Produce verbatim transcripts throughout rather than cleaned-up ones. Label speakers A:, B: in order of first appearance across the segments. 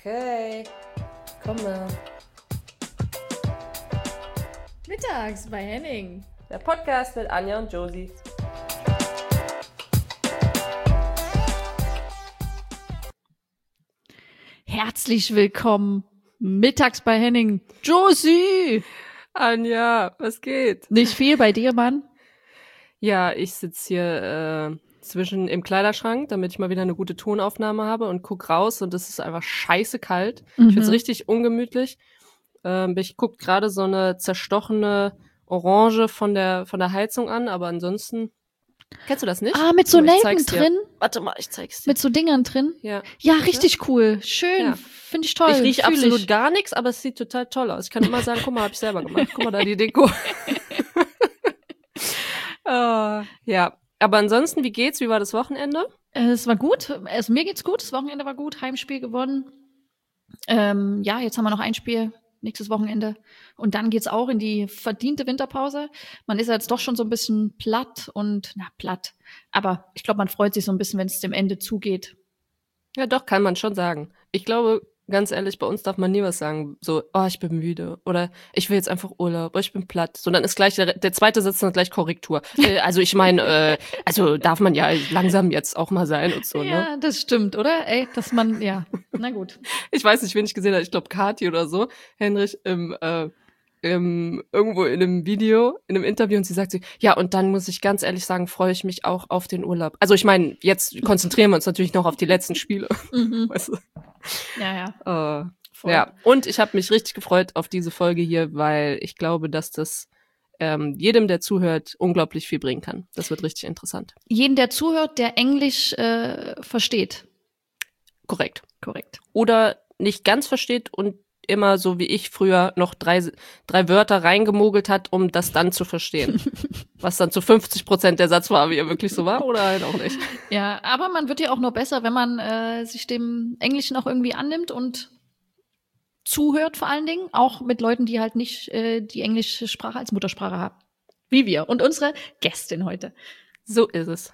A: Okay, komme.
B: Mittags bei Henning.
A: Der Podcast mit Anja und Josie.
B: Herzlich willkommen. Mittags bei Henning. Josie!
A: Anja, was geht?
B: Nicht viel bei dir, Mann?
A: Ja, ich sitze hier äh, zwischen im Kleiderschrank, damit ich mal wieder eine gute Tonaufnahme habe und guck raus und es ist einfach scheiße kalt.
B: Mhm.
A: Ich find's richtig ungemütlich. Ähm, ich guck gerade so eine zerstochene Orange von der von der Heizung an, aber ansonsten kennst du das nicht?
B: Ah, mit so
A: Guck mal, ich
B: Nelken
A: zeig's dir.
B: drin?
A: Warte mal, ich zeig's dir.
B: Mit so Dingern drin?
A: Ja.
B: Ja, richtig cool. Schön.
A: Ja.
B: Finde ich toll.
A: Ich rieche
B: Fühl
A: absolut
B: ich.
A: gar nichts, aber es sieht total toll aus. Ich kann immer sagen, guck mal, hab ich selber gemacht. Guck mal da die Deko. uh, ja, aber ansonsten, wie geht's? Wie war das Wochenende?
B: Äh, Es war gut. Also mir geht's gut. Das Wochenende war gut. Heimspiel gewonnen. Ähm, ja, jetzt haben wir noch ein Spiel nächstes Wochenende. Und dann geht's auch in die verdiente Winterpause. Man ist jetzt doch schon so ein bisschen platt und, na, platt. Aber ich glaube, man freut sich so ein bisschen, wenn es dem Ende zugeht.
A: Ja, doch, kann man schon sagen. Ich glaube, ganz ehrlich, bei uns darf man nie was sagen. So, oh, ich bin müde. Oder ich will jetzt einfach Urlaub. Oder ich bin platt. So, dann ist gleich der, der zweite Satz dann gleich Korrektur. Äh, also ich meine, äh, also darf man ja langsam jetzt auch mal sein und so, ne?
B: Ja, das stimmt, oder? Ey, dass man, ja, na gut.
A: Ich weiß nicht, wen ich gesehen habe. Ich glaube, Kathi oder so. Henrich im, äh, im, irgendwo in einem Video, in einem Interview und sie sagt sie, ja, und dann muss ich ganz ehrlich sagen, freue ich mich auch auf den Urlaub. Also ich meine, jetzt konzentrieren wir uns natürlich noch auf die letzten Spiele.
B: Mhm.
A: Weißt du?
B: Ja, ja.
A: Äh,
B: Voll.
A: ja, und ich habe mich richtig gefreut auf diese Folge hier, weil ich glaube, dass das ähm, jedem, der zuhört, unglaublich viel bringen kann. Das wird richtig interessant.
B: Jeden, der zuhört, der Englisch äh, versteht.
A: Korrekt.
B: Korrekt.
A: Oder nicht ganz versteht und immer so wie ich früher noch drei, drei Wörter reingemogelt hat, um das dann zu verstehen. Was dann zu fünfzig Prozent der Satz war, wie er wirklich so war, oder halt auch nicht.
B: Ja, aber man wird ja auch noch besser, wenn man äh, sich dem Englischen auch irgendwie annimmt und zuhört vor allen Dingen, auch mit Leuten, die halt nicht äh, die englische Sprache als Muttersprache haben. Wie wir und unsere Gästin heute.
A: So ist es.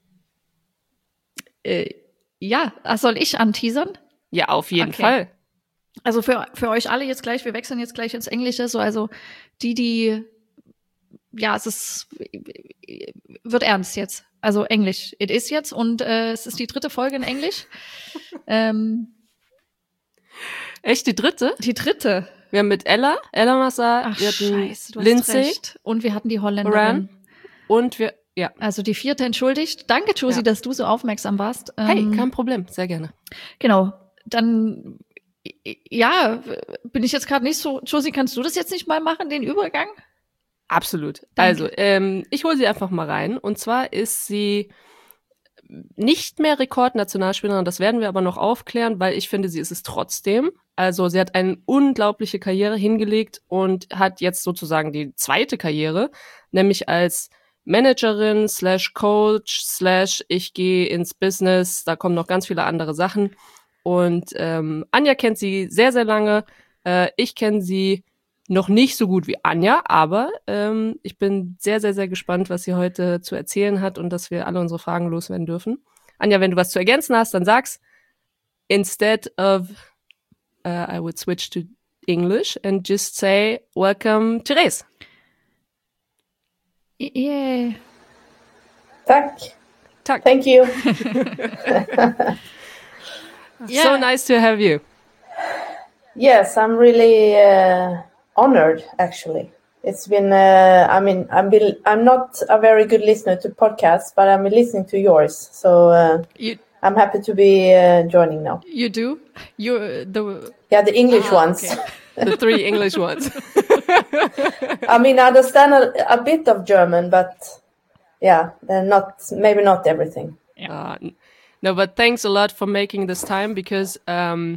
B: Äh, ja, ach, soll ich anteasern?
A: Ja, auf jeden
B: Okay.
A: Fall.
B: Also für, für euch alle jetzt gleich, wir wechseln jetzt gleich ins Englische, so also die, die, ja, es ist, wird ernst jetzt. Also Englisch, it is jetzt und äh, es ist die dritte Folge in Englisch. ähm,
A: Echt, die dritte?
B: die dritte.
A: Wir haben mit Ella, Ella Massa,
B: Ach
A: wir hatten
B: scheiße, du hast
A: Lindsay
B: recht. Und wir hatten die Holländerin.
A: Moran und wir, ja.
B: Also die vierte, entschuldigt. Danke, Josie,
A: Ja.
B: dass du so aufmerksam warst.
A: Hey,
B: Ähm,
A: kein Problem, sehr gerne.
B: Genau, dann, ja, bin ich jetzt gerade nicht so, Josie, kannst du das jetzt nicht mal machen, den Übergang?
A: Absolut.
B: Danke.
A: Also, ähm, ich hole sie einfach mal rein. Und zwar ist sie nicht mehr Rekordnationalspielerin, das werden wir aber noch aufklären, weil ich finde, sie ist es trotzdem. Also sie hat eine unglaubliche Karriere hingelegt und hat jetzt sozusagen die zweite Karriere, nämlich als Managerin slash Coach slash ich gehe ins Business, da kommen noch ganz viele andere Sachen. Und ähm, Anja kennt sie sehr, sehr lange. Äh, ich kenne sie noch nicht so gut wie Anja, aber ähm, ich bin sehr, sehr, sehr gespannt, was sie heute zu erzählen hat und dass wir alle unsere Fragen loswerden dürfen. Anja, wenn du was zu ergänzen hast, dann sag's. Instead of uh, I would switch to English and just say welcome, Therese.
B: Yeah.
C: Tack.
A: Tack.
C: Thank you.
B: Yeah.
A: So nice to have you.
C: Yes, I'm really uh, honored. Actually, it's been. Uh, I mean, I'm. Be- I'm not a very good listener to podcasts, but I'm listening to yours. So uh,
B: You,
C: I'm happy to be uh, joining now.
B: you do? You're the,
C: Yeah, the English
B: Ah,
C: ones.
B: okay.
A: The three English ones.
C: I mean, I understand a, a bit of German, but yeah, they're not. Maybe not everything.
A: Uh, n- no, but thanks a lot for making this time because um,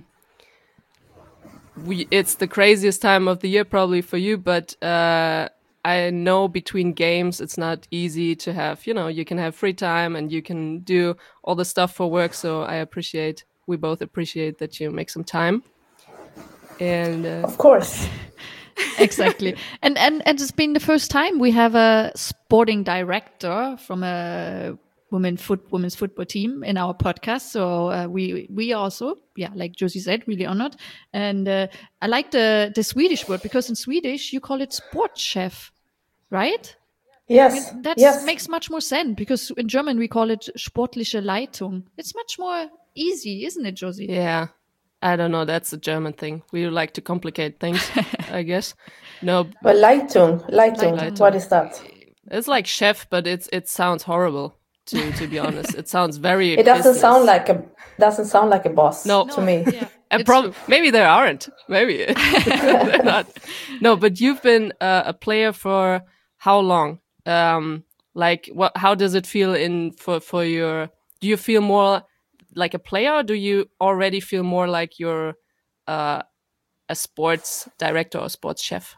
A: we it's the craziest time of the year probably for you, but uh, I know between games it's not easy to have, you know, you can have free time and you can do all the stuff for work. So I appreciate, we both appreciate that you make some time. And uh,
C: Of course.
B: exactly. And, and and it's been the first time we have a sporting director from a women foot women's football team in our podcast. So uh, we we also, yeah, like Josie said, really honored. And uh, I like the the Swedish word, because in Swedish you call it sportchef, right?
C: Yes,
B: That
C: yes.
B: makes much more sense, because in German we call it sportliche Leitung. It's much more easy, isn't it, Josie?
A: Yeah. I don't know. That's a German thing. We like to complicate things, I guess. No.
C: Well, Leitung, Leitung,
B: Leitung.
C: what is that?
A: It's like chef, but it's it sounds horrible. To to be honest, it sounds very.
C: It doesn't
A: business.
C: sound like a doesn't sound like a boss
A: No.
C: to me.
B: Yeah,
A: And
B: it's
A: prob-
B: true.
A: maybe there aren't. Maybe they're not. No, but you've been uh, a player for how long? Um, like what? How does it feel in for for your? Do you feel more like a player, or do you already feel more like you're uh, a sports director or sports chef?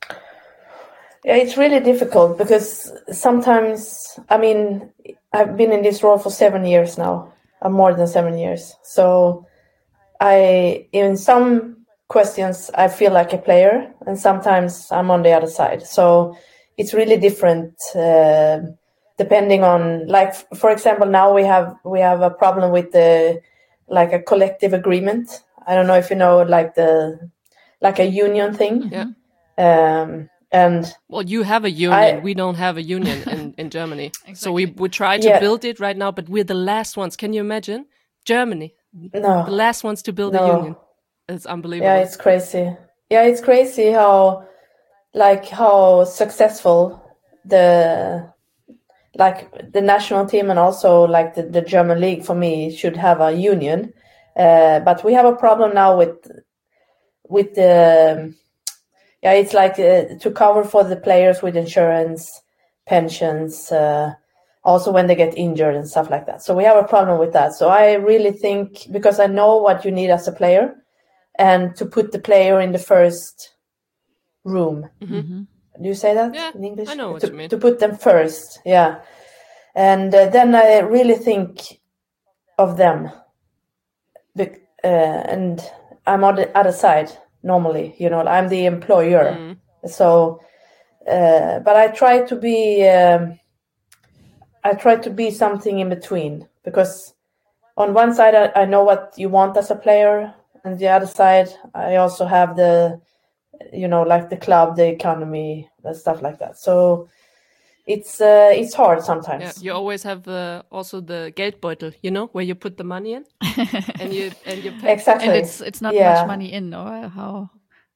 C: Yeah, it's really difficult because sometimes, I mean, I've been in this role for seven years now, uh, more than seven years. So I, in some questions, I feel like a player, and sometimes I'm on the other side. So it's really different uh, depending on, like, for example, now we have we have a problem with the like a collective agreement. I don't know if you know, like the like a union thing.
A: Yeah.
C: Um, and
A: Well, you have a union.
C: I-
A: we don't have a union in, in Germany. So we,
B: Exactly.
A: we try to
C: Yeah.
A: build it right now, but we're the last ones. Can you imagine? Germany,
C: no,
A: the last ones to build a
C: No.
A: union. It's unbelievable.
C: yeah, it's crazy. Yeah, it's crazy how, like, how successful the, like, the national team and also like the, the German league for me should have a union. Uh, but we have a problem now with, with the, yeah, it's like uh, to cover for the players with insurance, pensions, uh, also when they get injured and stuff like that. So we have a problem with that. So I really think, because I know what you need as a player, and to put the player in the first room.
B: Mhm.
C: Do you say that
A: Yeah,
C: in English?
A: I know what
C: to,
A: you mean.
C: To put them first, yeah. And uh, then I really think of them. Bec- uh, and I'm on the other side normally, you know, I'm the employer.
A: Mm.
C: So, uh, but I try to be, um, I try to be something in between, because on one side I, I know what you want as a player, and the other side I also have the, you know, like the club, the economy, and stuff like that. So it's uh, it's hard sometimes.
A: Yeah, you always have the also the Geldbeutel, you know, where you put the money in, and you and you pay.
C: Exactly.
B: And it's it's not
C: Yeah.
B: much money in, or how?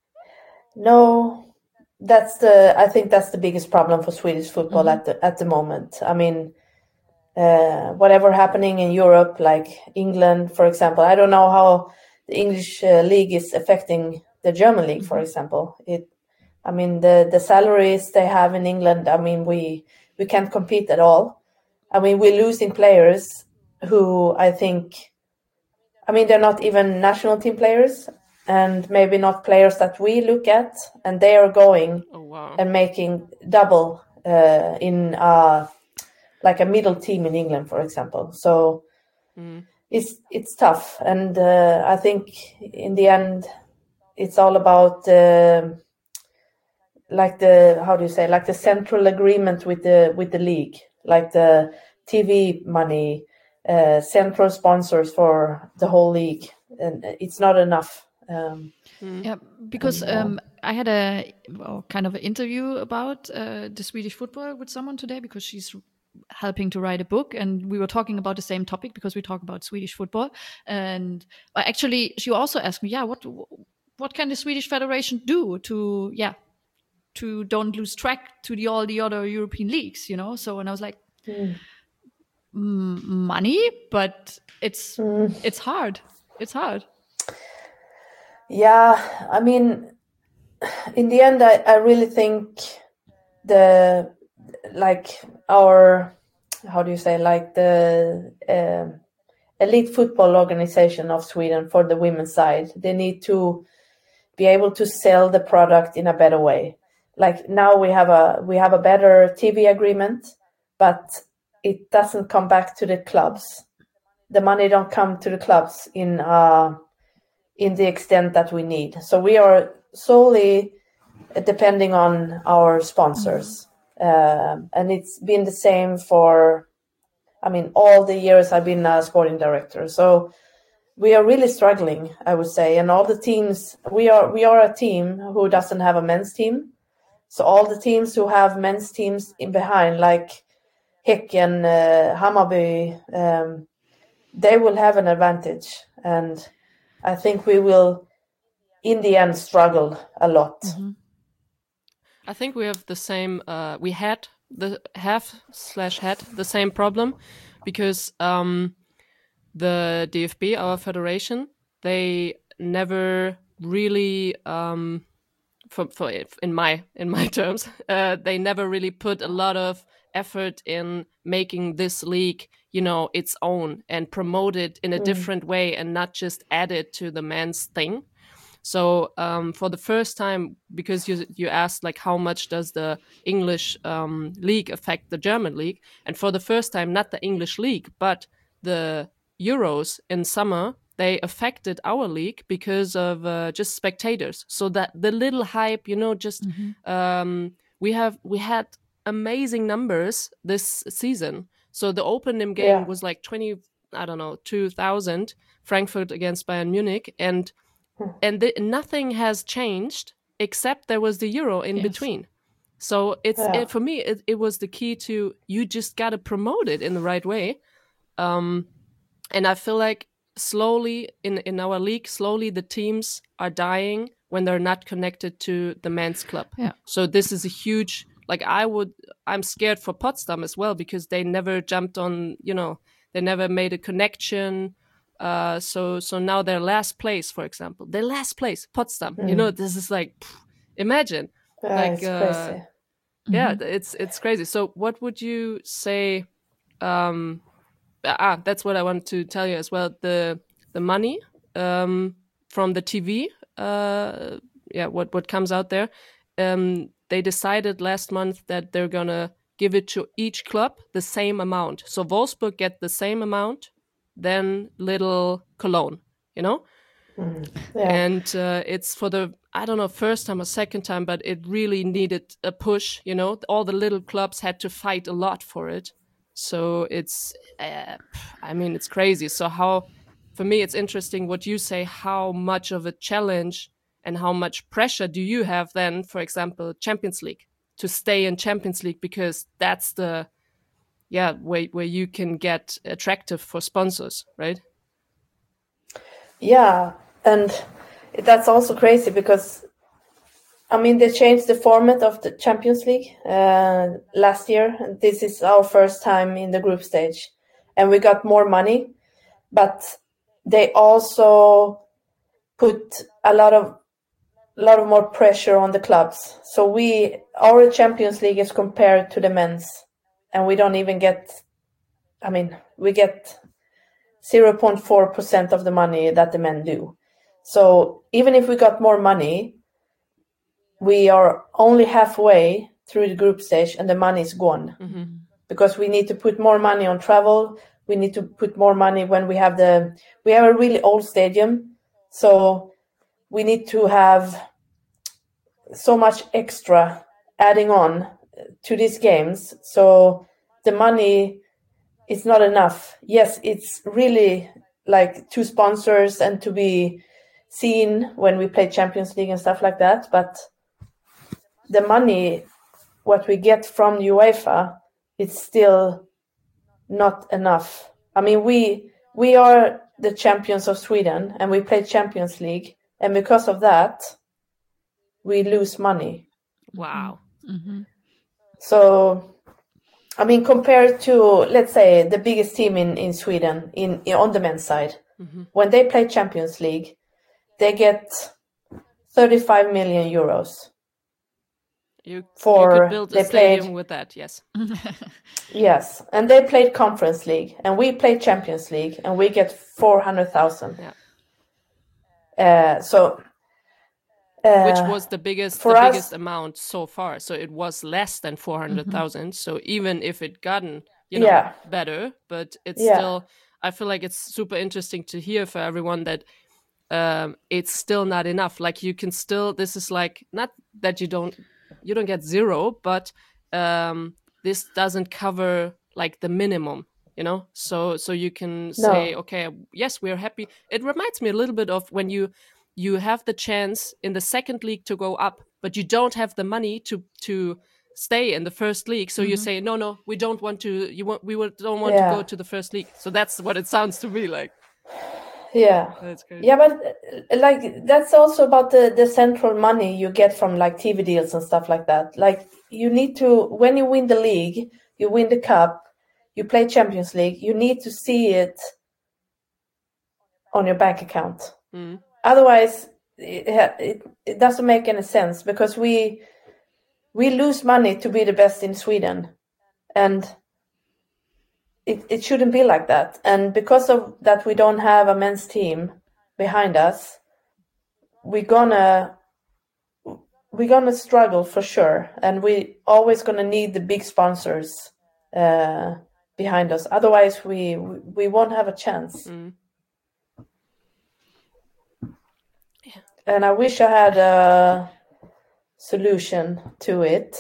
C: No, that's the. I think that's the biggest problem for Swedish football
B: Mhm.
C: at the at the moment. I mean, uh, whatever happening in Europe, like England, for example. I don't know how the English uh, league is affecting the German league, for example. It, I mean, the the salaries they have in England. I mean, we we can't compete at all. I mean, we're losing players who I think. I mean, they're not even national team players, and maybe not players that we look at, and they are going
A: Oh wow.
C: and making double uh, in uh, like a middle team in England, for example. So
A: Mm.
C: it's it's tough, and uh, I think in the end, it's all about uh, like the how do you say like the central agreement with the with the league, like the T V money, uh, central sponsors for the whole league, and it's not enough. Um,
B: Yeah, because
C: And, uh,
B: um, I had a well, kind of an interview about uh, the Swedish football with someone today, because she's helping to write a book, and we were talking about the same topic, because we talk about Swedish football. And well, actually, she also asked me, yeah, what what can the Swedish Federation do to yeah to don't lose track to the all the other European leagues, you know? So, and I was like,
C: mm,
B: mm, money, but it's
C: mm.
B: it's hard. It's hard.
C: Yeah, I mean, in the end, I, I really think the like our how do you say like the um elite football organization of Sweden for the women's side, they need to be able to sell the product in a better way. Like now we have a we have a better T V agreement, but it doesn't come back to the clubs. The money don't come to the clubs in uh in the extent that we need. So we are solely depending on our sponsors. Um, and it's been the same for I mean, all the years I've been a sporting director. So we are really struggling, I would say. And all the teams, we are we are a team who doesn't have a men's team. So all the teams who have men's teams in behind, like Häcken, uh, Hammarby, um, they will have an advantage. And I think we will, in the end, struggle a lot.
A: Mm-hmm. I think we have the same, uh, we had the have slash had the same problem because um, the D F B, our federation, they never really, um, for, for in my in my terms, uh, they never really put a lot of effort in making this league, you know, its own and promote it in a mm. different way and not just add it to the men's thing. So um, for the first time, because you you asked like how much does the English um, league affect the German league, and for the first time, not the English league, but the Euros in summer, they affected our league because of uh, just spectators. So that the little hype, you know, just mm-hmm. um, we have we had amazing numbers this season. So the opening game yeah. was like twenty, I don't know, two thousand, Frankfurt against Bayern Munich, and and the, nothing has changed except there was the Euro in yes. between. So it's yeah. it, for me, it, it was the key to you just got to promote it in the right way. Um, and I feel like slowly in, in our league, slowly the teams are dying when they're not connected to the men's club.
B: Yeah.
A: So this is a huge, like I would, I'm scared for Potsdam as well because they never jumped on, you know, they never made a connection. Uh, so so now they're last place, for example. They're last place, Potsdam. Mm. You know, this is like, pff, imagine.
C: Yeah,
A: like,
C: it's
A: uh,
C: crazy.
A: Yeah,
B: Mm-hmm.
A: it's it's crazy. So what would you say? Um, ah, that's what I wanted to tell you as well. The the money um, from the T V, uh, yeah, what what comes out there. Um, they decided last month that they're gonna give it to each club the same amount. So Wolfsburg get the same amount. Then little Cologne, you know?
C: Mm, yeah.
A: And uh, it's for the, I don't know, first time or second time, but it really needed a push, you know? All the little clubs had to fight a lot for it. So it's, uh, I mean, it's crazy. So how, for me, it's interesting what you say, how much of a challenge and how much pressure do you have then, for example, Champions League, to stay in Champions League, because that's the, yeah, where where you can get attractive for sponsors, right?
C: Yeah, and that's also crazy because, I mean, they changed the format of the Champions League uh, last year. And this is our first time in the group stage, and we got more money, but they also put a lot of a lot of more pressure on the clubs. So we our Champions League is compared to the men's. And we don't even get, I mean, we get zero point four percent of the money that the men do. So even if we got more money, we are only halfway through the group stage and the money is gone.
A: Mm-hmm.
C: Because we need to put more money on travel. We need to put more money when we have the, we have a really old stadium. So we need to have so much extra adding on to these games, so the money is not enough. Yes, it's really like two sponsors and to be seen when we play Champions League and stuff like that, but the money, what we get from UEFA, it's still not enough. I mean, we we are the champions of Sweden and we play Champions League, and because of that, we lose money.
A: Wow.
B: Mm-hmm.
C: So, I mean, compared to, let's say, the biggest team in, in Sweden in, in on the men's side, mm-hmm. when they play Champions League, they get thirty-five million euros.
A: You,
C: for,
A: you could build a
C: they
A: stadium
C: played,
A: with that, yes.
C: Yes, and they played Conference League, and we played Champions League, and we get four hundred thousand.
A: Yeah.
C: Uh, so... Uh,
A: Which was the biggest the us, biggest amount so far. So it was less than four hundred thousand. Mm-hmm. So even if it gotten, you know, yeah. better, but it's yeah. still, I feel like it's super interesting to hear for everyone that um, it's still not enough. Like you can still, this is like, not that you don't, you don't get zero, but um, this doesn't cover like the minimum, you know, so so you can say,
C: No.
A: okay, yes, we're happy. It reminds me a little bit of when you you have the chance in the second league to go up, but you don't have the money to to stay in the first league, so you say, no, no, we don't want to. You want we would- don't want to
C: Yeah.
A: go to the first league. So that's what it sounds to me like.
C: Yeah.
A: That's crazy.
C: Yeah, but uh, like that's also about the the central money you get from like T V deals and stuff like that. Like you need to, when you win the league, you win the cup, you play Champions League, you need to see it on your bank account.
A: Mm.
C: Otherwise, it, it it doesn't make any sense, because we we lose money to be the best in Sweden, and it, it shouldn't be like that. And because of that, we don't have a men's team behind us. We're gonna we're gonna struggle for sure, and we always gonna need the big sponsors uh, behind us. Otherwise, we we won't have a chance.
A: Mm.
C: And I wish I had a solution to it,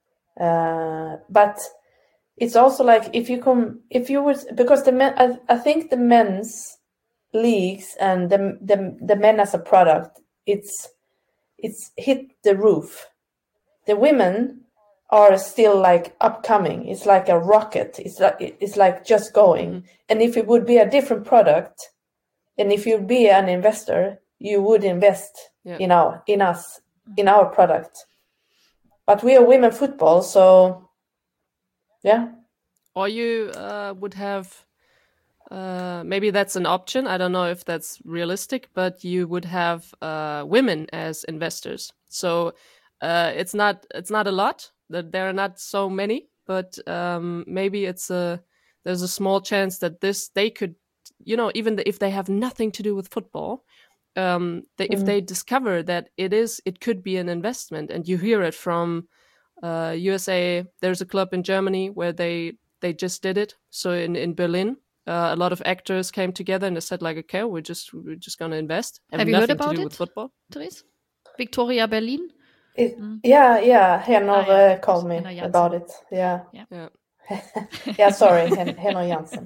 C: uh, but it's also like if you come, if you was, because the men, I, I think the men's leagues and the, the the men as a product, it's it's hit the roof. The women are still like upcoming. It's like a rocket. It's like it's like just going.
A: Mm-hmm.
C: And if it would be a different product, and if you'd be an investor, you would invest
A: Yeah.
C: in our in us in our product. But we are women football, so yeah.
A: Or you uh, would have, uh, maybe that's an option. I don't know if that's realistic, but you would have uh, women as investors. So uh, it's not it's not a lot. That there are not so many, but um, maybe it's a there's a small chance that this they could, you know, even if they have nothing to do with football, um, they, if they discover that it is it could be an investment, and you hear it from uh, U S A. There's a club in Germany where they they just did it. So in in Berlin, uh, a lot of actors came together and they said like, okay, we're just we're just gonna invest.
B: Have you heard
A: nothing to
B: about
A: do
B: it?
A: with football.
B: Therese? Victoria Berlin?
C: It, Yeah, yeah. Henner
B: Ah, yeah.
C: uh, called me
B: Henner Jansen.
C: about it. Yeah.
A: Yeah.
C: Yeah, sorry, Hen- Henner Jansen.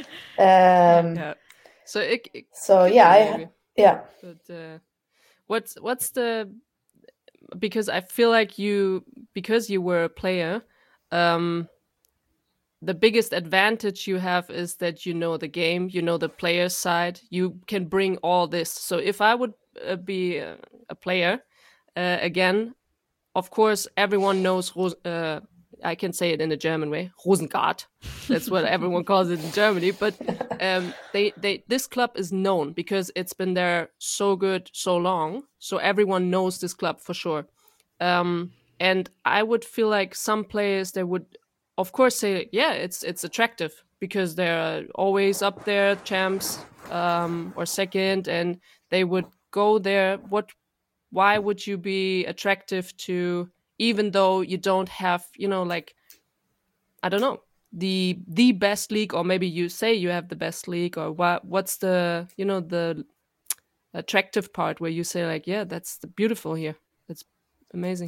C: Um,
A: Yeah. So it, it
C: So
A: could
C: yeah,
A: be
C: I,
A: maybe.
C: yeah.
A: But uh, what's what's the because I feel like you because you were a player, um, the biggest advantage you have is that you know the game, you know the player's side, you can bring all this. So if I would uh, be uh, a player uh, again, of course everyone knows. Ros- uh, I can say it in a German way, Rosengard. That's what everyone calls it in Germany. But um, they, they, this club is known because it's been there so good, so long. So everyone knows this club for sure. Um, and I would feel like some players, they would, of course, say, yeah, it's it's attractive because they're always up there, champs um, or second, and they would go there. What? Why would you be attractive to? Even though you don't have, you know, like, I don't know, the the best league, or maybe you say you have the best league, or what? What's the, you know, the attractive part where you say like, yeah, that's the beautiful here. That's amazing.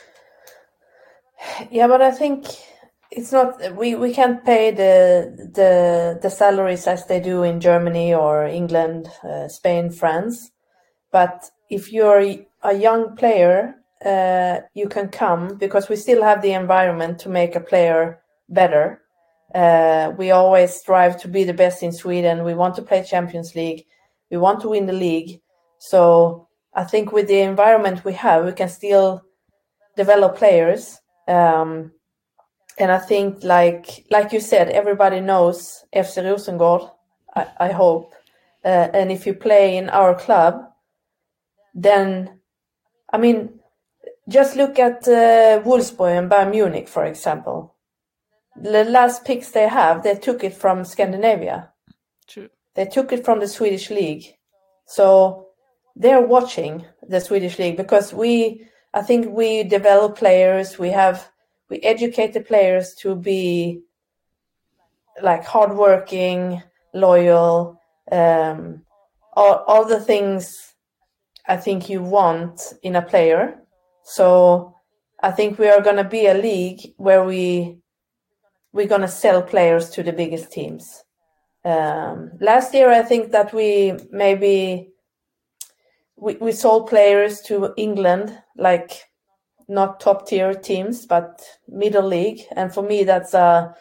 C: Yeah, but I think it's not. We, we can't pay the the the salaries as they do in Germany or England, uh, Spain, France. But if you're a young player, uh, you can come, because we still have the environment to make a player better. Uh, we always strive to be the best in Sweden. We want to play Champions League. We want to win the league. So I think with the environment we have, we can still develop players. Um, and I think, like like you said, everybody knows F C Rosengård, I, I hope. Uh, and if you play in our club, then, I mean, just look at uh, Wolfsburg and Bayern Munich, for example. The last picks they have, they took it from Scandinavia.
A: True.
C: They took it from the Swedish league. So they're watching the Swedish league because we, I think we develop players, we have, we educate the players to be like hardworking, loyal, um, all, all the things I think you want in a player. So I think we are going to be a league where we we're going to sell players to the biggest teams. Um, last year, I think that we maybe we, we sold players to England, like not top tier teams, but middle league. And for me, that's a,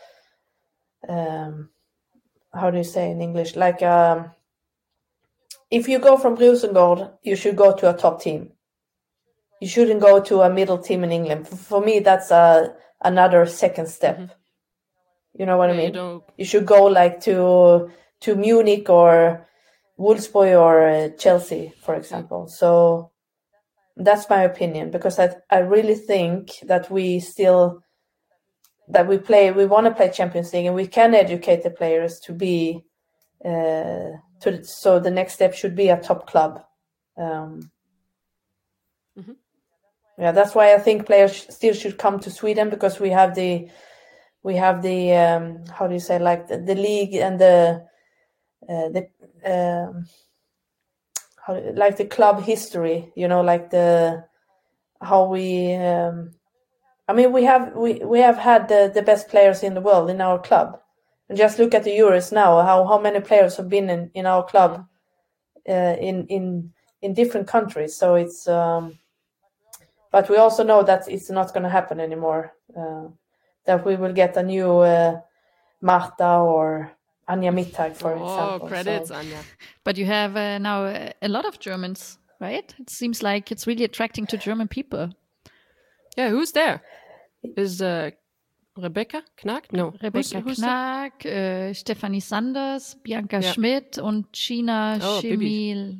C: um, how do you say in English? Like, um, if you go from Rosengård, you should go to a top team. You shouldn't go to a middle team in England. For, for me, that's a another second step. Mm-hmm. You know what yeah, I mean? You, you should go like to to Munich or Wolfsburg or uh, Chelsea, for example. So that's my opinion, because I I really think that we still that we play we want to play Champions League, and we can educate the players to be uh, to so the next step should be a top club. Um, mm-hmm. Yeah, that's why I think players still should come to Sweden, because we have the we have the um, how do you say like the, the league and the uh, the um, how like the club history, you know, like the how we. Um, I mean, we have we, we have had the, the best players in the world in our club, and just look at the Euros now. How how many players have been in, in our club, uh, in in in different countries. So it's. Um, but we also know that it's not going to happen anymore. Uh, that we will get a new uh, Marta or Anja Mittag, for
A: oh,
C: example.
A: Oh, credits,
C: so.
A: Anja.
B: But you have uh, now a, a lot of Germans, right? It seems like it's really attracting to German people.
A: Yeah, who's there? Is uh, Rebecca Knack? No.
B: Rebecca who's, who's Knack, uh, Stefanie Sanders, Bianca yeah. Schmidt und China
A: oh,
B: Schmil...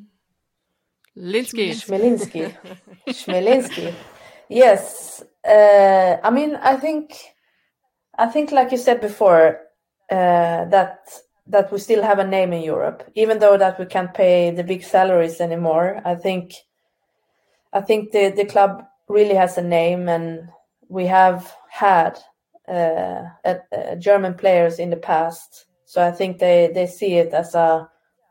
A: Linsky.
C: Schmelinski. Schmelinski. Yes. Uh, I mean, I think, I think, like you said before, uh, that that we still have a name in Europe, even though that we can't pay the big salaries anymore. I think, I think the, the club really has a name, and we have had uh, a, a German players in the past. So I think they, they see it as a,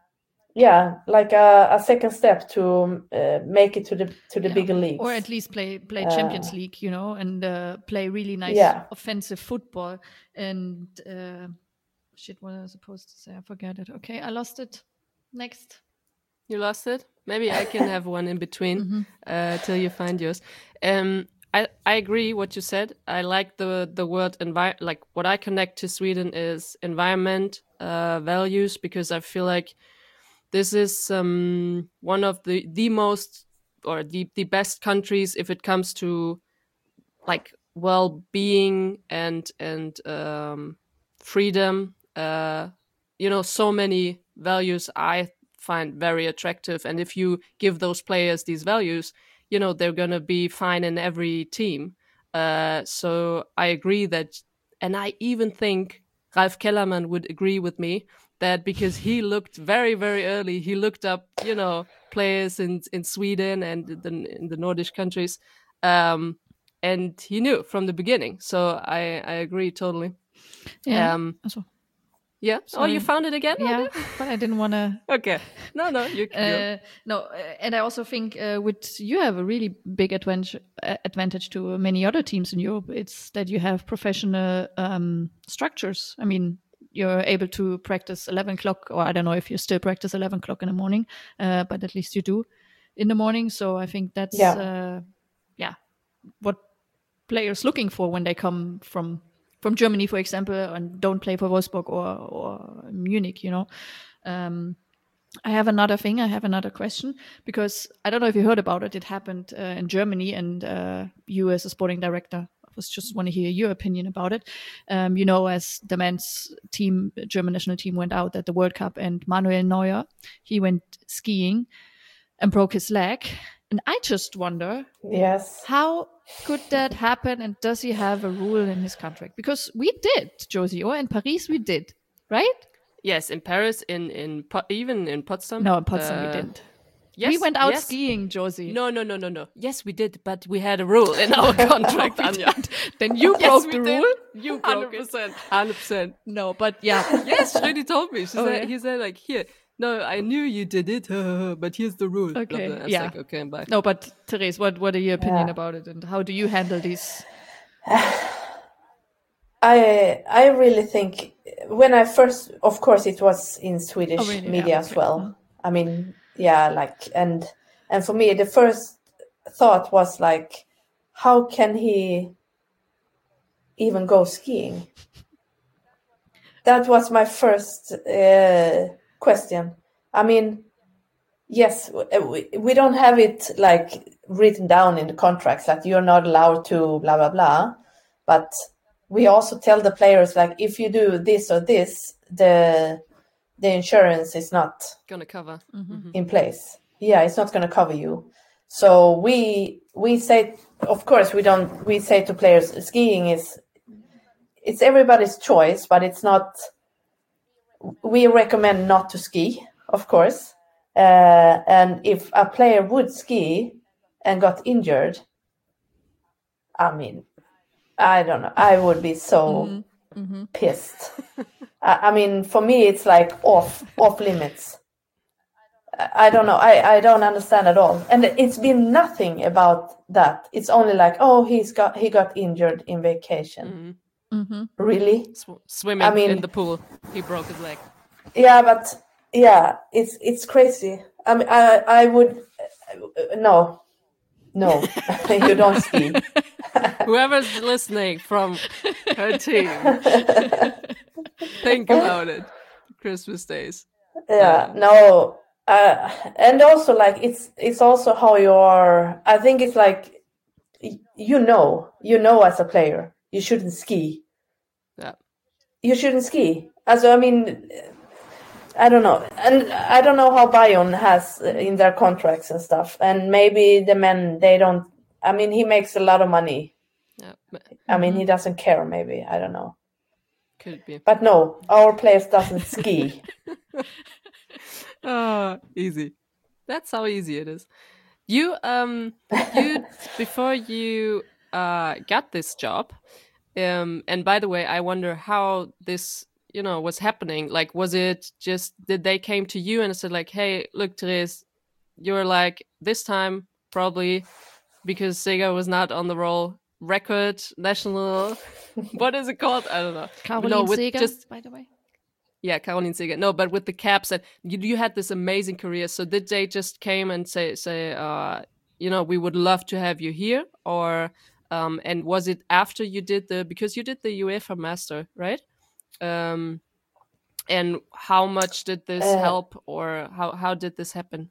C: yeah, like a, a second step to uh, make it to the to the
B: yeah.
C: bigger leagues,
B: or at least play play Champions uh, League, you know, and uh, play really nice
C: yeah.
B: offensive football. And uh, shit, what was I supposed to say? I forgot it. Okay, I lost it. Next,
A: you lost it. Maybe I can have one in between mm-hmm. uh, till you find yours. Um, I I agree what you said. I like the the word envi- Like what I connect to Sweden is environment, uh, values, because I feel like. This is um, one of the, the most or the, the best countries if it comes to like well-being and and um, freedom. Uh, you know, so many values I find very attractive, and if you give those players these values, you know they're gonna be fine in every team. Uh, so I agree that, and I even think Ralf Kellerman would agree with me. That because he looked very, very early, he looked up, you know, players in in Sweden and the, in the Nordic countries, um, and he knew from the beginning. So I, I agree totally.
B: Yeah.
A: Um,
B: also.
A: Yeah. Sorry. Oh, you found it again?
B: Yeah, but I didn't want to.
A: Okay. No, no, you.
B: uh, no, uh, and I also think uh, with you have a really big advantage uh, advantage to many other teams in Europe. It's that you have professional um, structures. I mean. You're able to practice eleven o'clock, or I don't know if you still practice eleven o'clock in the morning, uh, but at least you do in the morning. So I think that's, yeah, uh, yeah what players looking for when they come from from Germany, for example, and don't play for Wolfsburg or, or Munich, you know. Um, I have another thing. I have another question, because I don't know if you heard about it. It happened uh, in Germany, and uh, you as a sporting director, I was just want to hear your opinion about it. Um, you know, as the men's team, German national team, went out at the World Cup, and Manuel Neuer, he went skiing and broke his leg. And I just wonder,
C: yes,
B: how could that happen? And does he have a rule in his contract? Because we did, Josie, or in Paris we did, right?
A: Yes, in Paris, in in even in Potsdam.
B: No, in Potsdam uh, we didn't. Yes, we went out yes. skiing, Josie.
A: No, no, no, no, no. Yes, we did, but we had a rule in our contract, Anja.
B: Then you
A: yes,
B: broke the
A: did.
B: rule?
A: You broke one hundred percent. one hundred percent.
B: No, but yeah.
A: Yes, Shreddy told me. She
B: oh,
A: said,
B: yeah?
A: He said, like, here, no, I knew you did it, but here's the rule.
B: Okay,
A: blah, blah.
B: yeah.
A: Like, okay, bye.
B: No, but Therese, what, what are your opinion
C: yeah.
B: about it, and how do you handle these?
C: I I really think when I first, of course, it was in Swedish
B: Oh, really?
C: media
B: Yeah,
C: as
B: okay.
C: well.
B: Mm.
C: I mean, yeah, like and and for me, the first thought was like, how can he even go skiing? That was my first uh, question. I mean, yes, we, we don't have it like written down in the contracts that you're not allowed to blah blah blah, but we also tell the players like if you do this or this, the the insurance is not
A: Gonna cover. Mm-hmm.
C: in place. Yeah, it's not going to cover you. So we we say, of course, we don't. We say to players, skiing is it's everybody's choice, but it's not. We recommend not to ski, of course. Uh, and if a player would ski and got injured, I mean, I don't know. I would be so
B: Mm-hmm. Mm-hmm.
C: pissed. I, I mean, for me, it's like off off limits. I, I don't know. I, I don't understand at all. And it's been nothing about that. It's only like, oh, he's got he got injured in vacation.
A: Mm-hmm.
B: Mm-hmm.
C: Really?
A: Sw- swimming
C: I mean-
A: in the pool. He broke his leg.
C: Yeah, but yeah, it's it's crazy. I mean, I I would uh, no, no, you don't ski.
A: Whoever's listening from her team, think about it. Christmas days.
C: Yeah,
A: Uh,
C: no, uh, and also like it's it's also how you are. I think it's like y- you know, you know, as a player, you shouldn't ski.
A: Yeah.
C: You shouldn't ski. Also, I mean, I don't know, and I don't know how Bayern has in their contracts and stuff. And maybe the men they don't. I mean, he makes a lot of money.
A: Yeah. but
C: I mean, he doesn't care. Maybe I don't know.
A: Could be.
C: But no, our players doesn't ski.
A: Ah, easy. That's how easy it is. You um you before you uh got this job, um and by the way, I wonder how this, you know, was happening. Like, was it just did they came to you and said like, hey, look, Therese, you're like this time probably because Sega was not on the roll record national what is it called? I don't know.
B: Caroline
A: No, with
B: Seeger,
A: just
B: by the way.
A: yeah, Caroline Seeger. No, but with the caps, and you, you had this amazing career. So did they just came and say, say, uh, you know, we would love to have you here, or, um, and was it after you did the because you did the UEFA Master, right? Um, and how much did this
C: Uh,
A: help, or how how did this happen?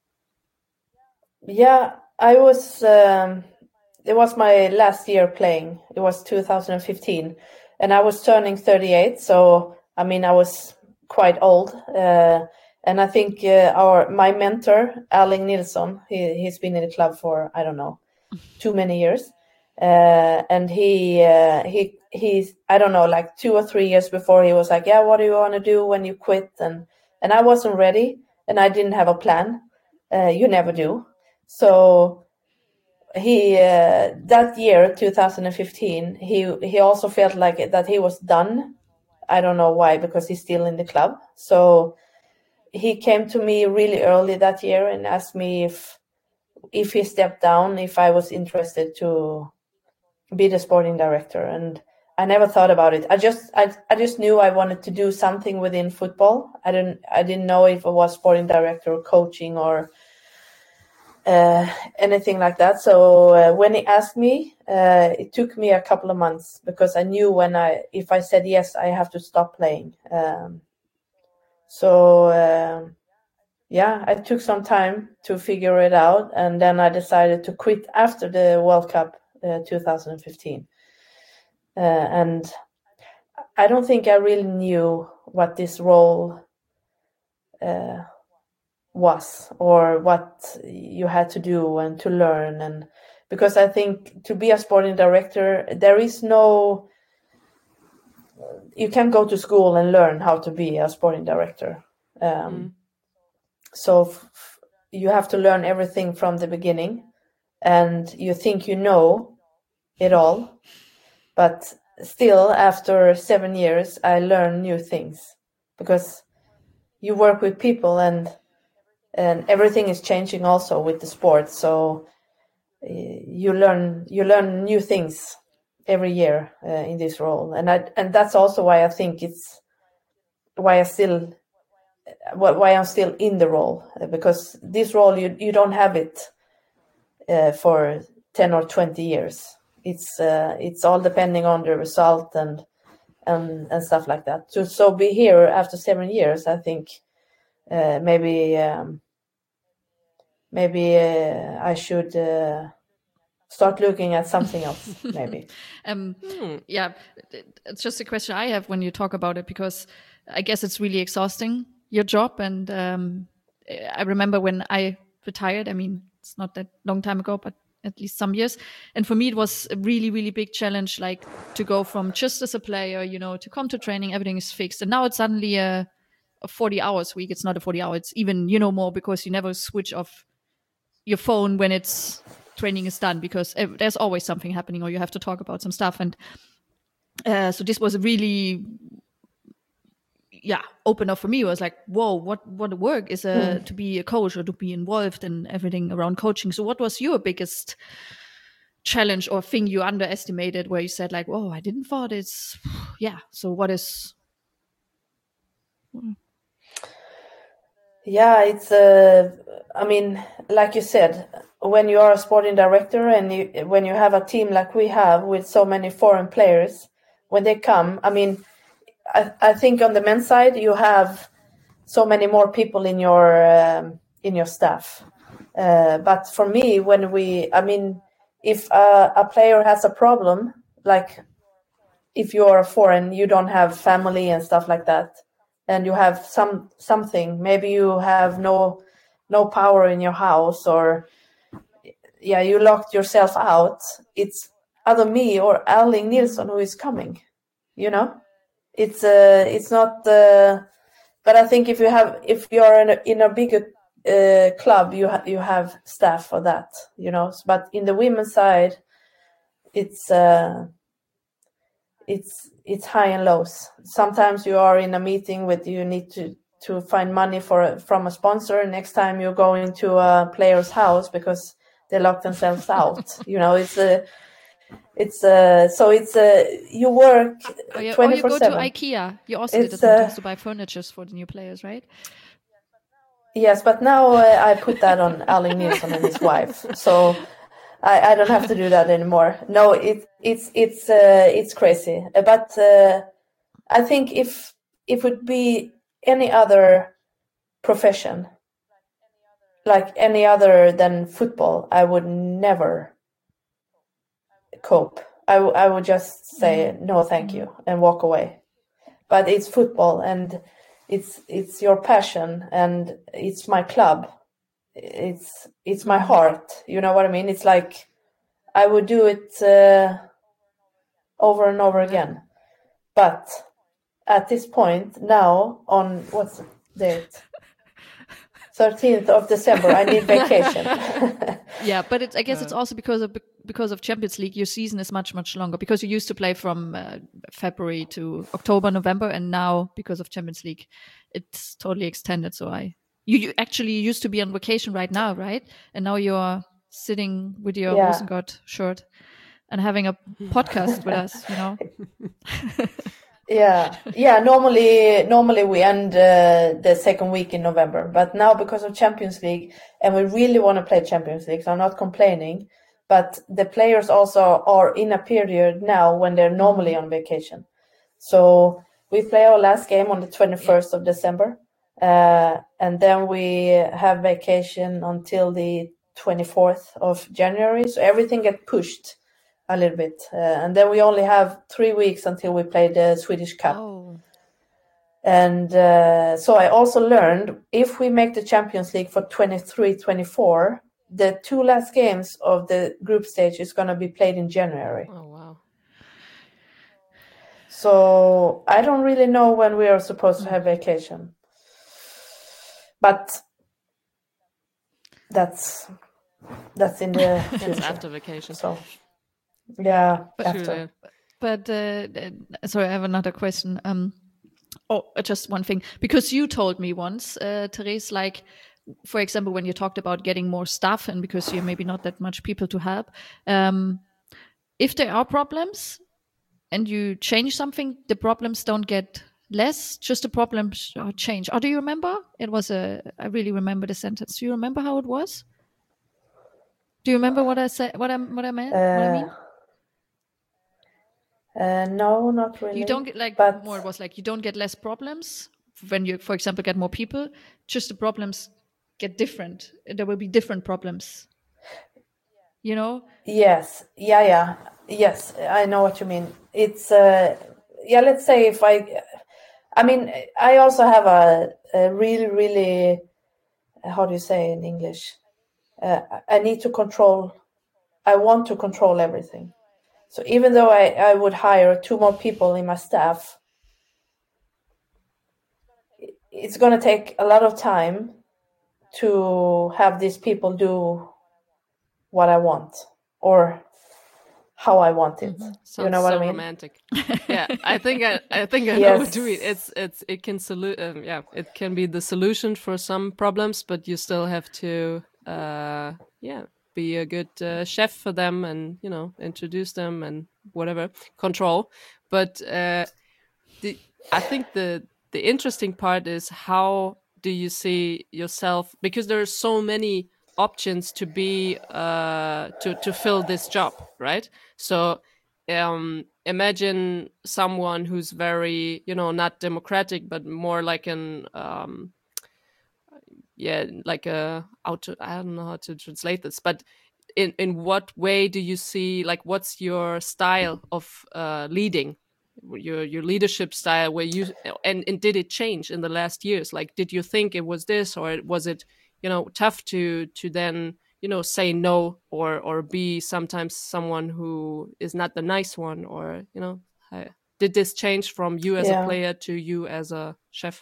C: Yeah, I was. Um, it was my last year playing. It was two thousand fifteen, and I was turning thirty-eight. So I mean, I was quite old. Uh, and I think uh, our my mentor, Erling Nilsson, he he's been in the club for I don't know, too many years. Uh, and he uh, he he's I don't know, like two or three years before, he was like, yeah, what do you want to do when you quit? And and I wasn't ready, and I didn't have a plan. Uh, you never do. So he uh, that year, two thousand fifteen, he he also felt like that he was done. I don't know why, because he's still in the club. So he came to me really early that year and asked me if if he stepped down, if I was interested to be the sporting director. And I never thought about it. I just I, I just knew I wanted to do something within football. I didn't I didn't know if it was sporting director or coaching or Uh, anything like that. So uh, when he asked me, uh, it took me a couple of months because I knew when I, if I said yes, I have to stop playing. Um, so uh, yeah, I took some time to figure it out, and then I decided to quit after the World Cup uh, two thousand fifteen. Uh, and I don't think I really knew what this role Uh, was or what you had to do and to learn. And because I think to be a sporting director, there is no, you can go to school and learn how to be a sporting director. Um,
A: Mm.
C: so f- you have to learn everything from the beginning, and you think you know it all, but still after seven years I learn new things because you work with people, and and everything is changing also with the sport. So uh, you learn you learn new things every year uh, in this role, and I and that's also why I think it's why I still why I'm still in the role, because this role you you don't have it uh, for ten or twenty years. It's uh, it's all depending on the result and and and stuff like that. So so be here after seven years, I think uh, maybe um, maybe uh, I should uh, start looking at something else. Maybe.
B: um, hmm. Yeah, it's just a question I have when you talk about it, because I guess it's really exhausting, your job. And um, I remember when I retired, I mean, it's not that long time ago, but at least some years. And for me, it was a really, really big challenge, like to go from just as a player, you know, to come to training, everything is fixed. And now it's suddenly a, a forty hours week. It's not a forty hour, it's even, you know, more, because you never switch off your phone when it's training is done, because there's always something happening or you have to talk about some stuff. And uh, so this was a really, yeah, open up for me. It was like, whoa, what what work is uh, mm. to be a coach or to be involved in everything around coaching. So what was your biggest challenge or thing you underestimated, where you said like, whoa, I didn't thought it's, yeah. So what is?
C: Yeah, it's, uh, I mean, like you said, when you are a sporting director and you, when you have a team like we have with so many foreign players, when they come, I mean, I, I think on the men's side, you have so many more people in your, um, in your staff. Uh, but for me, when we, I mean, if a, a player has a problem, like if you're a foreign, you don't have family and stuff like that, and you have some something, maybe you have no no power in your house, or yeah, you locked yourself out. It's either me or Erling Nilsson who is coming. You know, it's uh, it's not. Uh, but I think if you have, if you're in a, in a bigger uh, club, you ha- you have staff for that. You know, but in the women's side, it's. Uh, It's it's high and lows. Sometimes you are in a meeting with you need to, to find money for from a sponsor. Next time you're going to a player's house because they lock themselves out. You know, it's a it's a so it's a you work twenty-four seven.
B: Or you go to IKEA. You also it's, did it sometimes uh, to buy furniture for the new players, right?
C: Yes, but now uh, I put that on Erling Nilsson and his wife. So. I, I don't have to do that anymore. No, it, it's it's uh, it's crazy. But uh, I think if if it would be any other profession, like any other than football, I would never cope. I, w- I would just say no, thank you, and walk away. But it's football, and it's it's your passion, and it's my club. It's it's my heart. You know what I mean? It's like I would do it uh, over and over again. But at this point now, on what's the date? thirteenth of December, I need vacation.
B: Yeah, but it's, I guess uh, it's also because of because of Champions League, your season is much, much longer, because you used to play from uh, February to October, November, and now because of Champions League, it's totally extended. So I, you, you actually used to be on vacation right now, right? And now you're sitting with your
C: yeah.
B: Rosengård shirt and having a podcast with us, you know?
C: Yeah, yeah. Normally, normally we end uh, the second week in November, but now because of Champions League, and we really want to play Champions League, so I'm not complaining. But the players also are in a period now when they're normally on vacation. So we play our last game on the twenty-first of December, uh, and then we have vacation until the twenty-fourth of January. So everything gets pushed a little bit, uh, and then we only have three weeks until we play the Swedish Cup.
B: Oh.
C: And uh, so I also learned, if we make the Champions League for twenty-three twenty-four, the two last games of the group stage is going to be played in January.
A: Oh, wow.
C: So I don't really know when we are supposed to have vacation. But that's that's in the future.
A: That's after vacation.
C: So. Yeah,
B: but,
C: after.
B: But uh, sorry, I have another question. Um, oh, just one thing, because you told me once, uh, Therese, like, for example, when you talked about getting more staff, and because you're maybe not that much people to help, um, if there are problems and you change something, the problems don't get less, just the problems are change. Or do you remember? It was a, I really remember the sentence. Do you remember how it was? Do you remember what I said, what I, what I meant, what I mean?
C: Uh, no, not really.
B: You don't get like,
C: but
B: more, it was like, you don't get less problems when you, for example, get more people, just the problems get different. There will be different problems, you know?
C: Yes, yeah, yeah, yes, I know what you mean. It's, uh, yeah, let's say if I, I mean, I also have a, a really, really, how do you say in English? Uh, I need to control, I want to control everything. So even though I, I would hire two more people in my staff, it's going to take a lot of time to have these people do what I want or how I want it.
A: Sounds
C: you know what
A: so
C: I mean?
A: romantic. Yeah, I think I, I think I know
C: Yes.
A: what you mean. It's it's it can solu- um, yeah, it can be the solution for some problems, but you still have to uh yeah be a good uh, chef for them and you know introduce them and whatever control. But uh, the I think the the interesting part is how do you see yourself, because there are so many options to be uh to to fill this job, right? So um imagine someone who's very, you know, not democratic but more like an um yeah like a auto I don't know how to translate this, but in in what way do you see, like what's your style of uh leading, your your leadership style, where you and, and did it change in the last years? Like did you think it was this, or was it, you know, tough to to then, you know, say no, or or be sometimes someone who is not the nice one, or you know, I, did this change from you as a
C: Yeah.
A: player to you as a chef?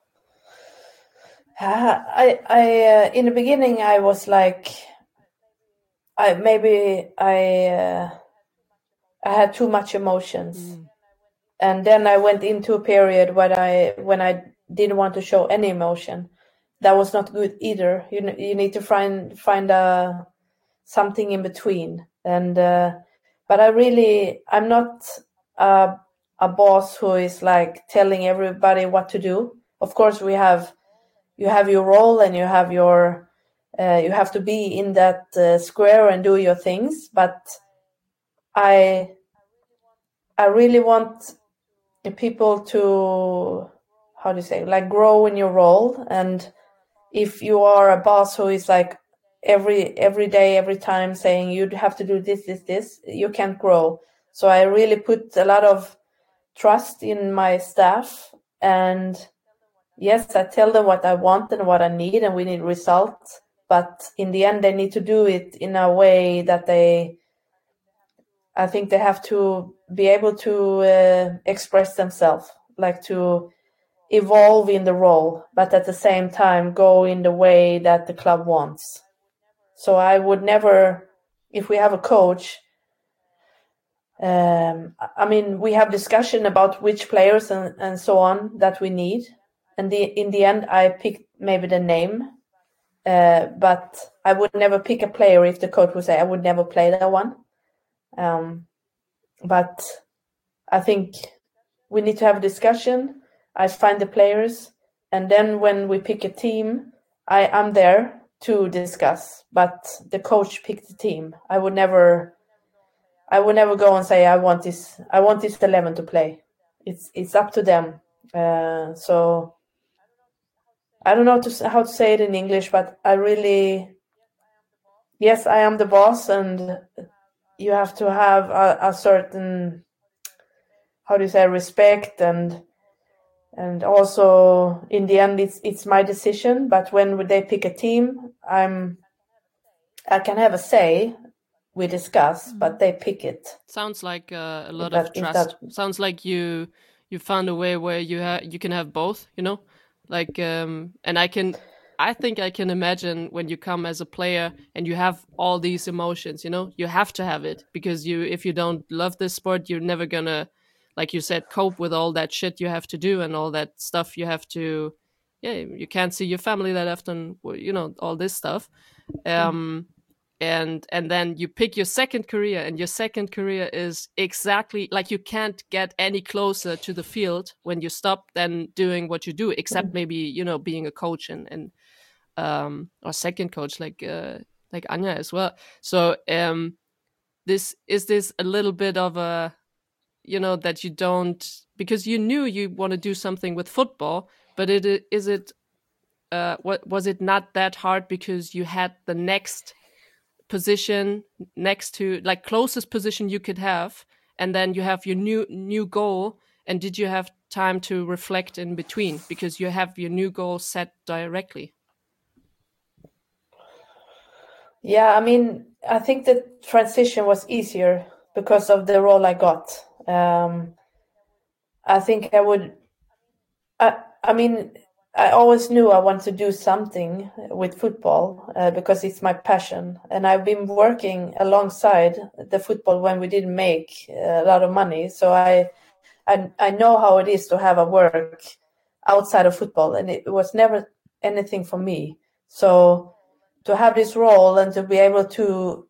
C: Uh, I, I, uh, in the beginning, I was like, I maybe I, uh, I had too much emotions,
A: Mm.
C: and then I went into a period when I when I didn't want to show any emotion. That was not good either. You n- you need to find find a something in between. And uh, but I really I'm not a a boss who is like telling everybody what to do. Of course, we have you have your role and you have your uh, you have to be in that uh, square and do your things. But I I really want the people to, how do you say, like grow in your role. And if you are a boss who is like every every day, every time saying you have to do this, this, this, you can't grow. So I really put a lot of trust in my staff, and yes, I tell them what I want and what I need, and we need results. But in the end, they need to do it in a way that they, I think they have to be able to uh, express themselves, like to evolve in the role, but at the same time go in the way that the club wants. So I would never, if we have a coach, um, I mean, we have discussion about which players and, and so on that we need. And the, in the end, I picked maybe the name, uh, but I would never pick a player if the coach would say I would never play that one. Um, but I think we need to have a discussion. I find the players, and then when we pick a team, I am there to discuss. But the coach picked the team. I would never, I would never go and say I want this. I want this eleven to play. It's it's up to them. Uh, so I don't know to, how to say it in English, but I really, yes, I am the boss, and you have to have a, a certain, how do you say, respect, and and also in the end it's it's my decision. But when they pick a team, I'm I can have a say. We discuss,
B: Mm.
C: but they pick it.
A: Sounds like uh, a lot
C: that-
A: of
C: if
A: trust.
C: that-
A: Sounds like you you found a way where you ha- you can have both, you know, like um, and I can, I think I can imagine when you come as a player and you have all these emotions, you know, you have to have it, because you, if you don't love this sport, you're never gonna, like you said, cope with all that shit you have to do and all that stuff you have to, yeah, you can't see your family that often, you know, all this stuff. Um, and and then you pick your second career, and your second career is exactly like, you can't get any closer to the field when you stop than doing what you do, except maybe, you know, being a coach and and um or second coach like uh like Anja as well. So um this is this a little bit of a, you know, that you don't, because you knew you want to do something with football, but it is it uh what was it not that hard because you had the next position next to, like, closest position you could have, and then you have your new new goal, and did you have time to reflect in between because you have your new goal set directly?
C: Yeah, I mean, I think the transition was easier because of the role I got. Um, I think I would, I, I mean, I always knew I wanted to do something with football uh, because it's my passion. And I've been working alongside the football when we didn't make a lot of money. So I, I, I know how it is to have a work outside of football, and it was never anything for me. So to have this role and to be able to,